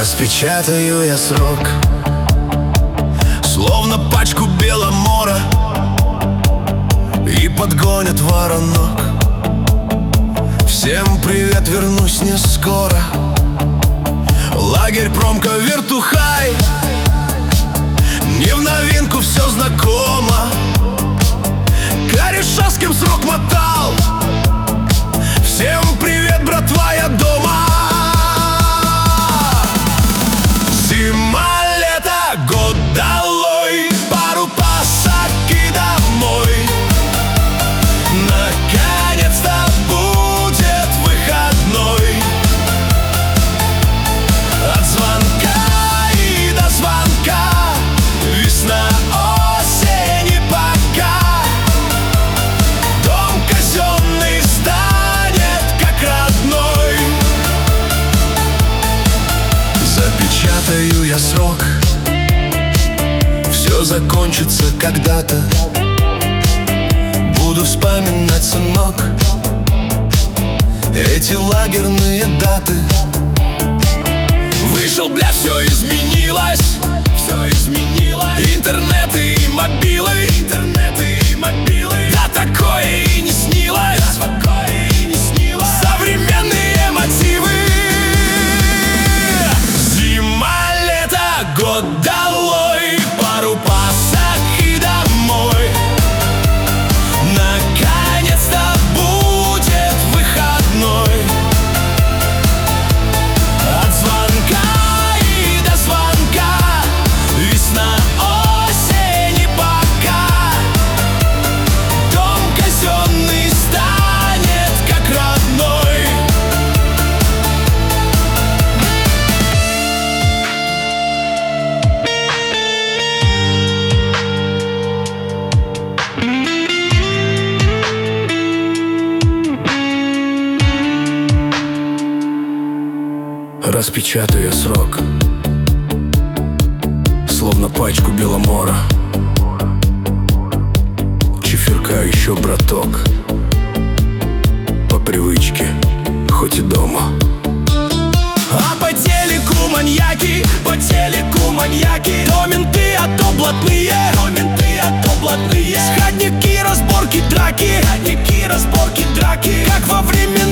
Распечатаю я срок, словно пачку Беломора, и подгонят воронок. Всем привет, вернусь не скоро. Лагерь, промка, вертухай, не в новинку, все знакомо. Корешовским срок мотал. Всем привет, братва, я дома. Зима, лето, год долой, пару пасок и домой. Наконец-то будет выходной. От звонка и до звонка, весна, осень и пока. Дом казенный станет как родной. Запечатаю я срок, все закончится когда-то. Буду вспоминать, сынок, эти лагерные даты. Вышел, бля, все изменилось. Все изменилось. Интернеты и мобилы. Интернеты и мобилы. Да такое и не снилось. Да такое и не снилось. Современные мотивы. Зима, лето, год долой, пару пасок и домой. Наконец-то будет выходной. От звонка и до звонка, весна, осень и пока. Дом казенный станет как родной. Распечатаю я срок, словно пачку Беломора. Чефирка еще, браток, по привычке, хоть и дома. А по телеку маньяки, по телеку маньяки. То менты, а то блатные, то менты, а то блатные. Сходники, разборки, драки, сходники, разборки, драки. Как во времена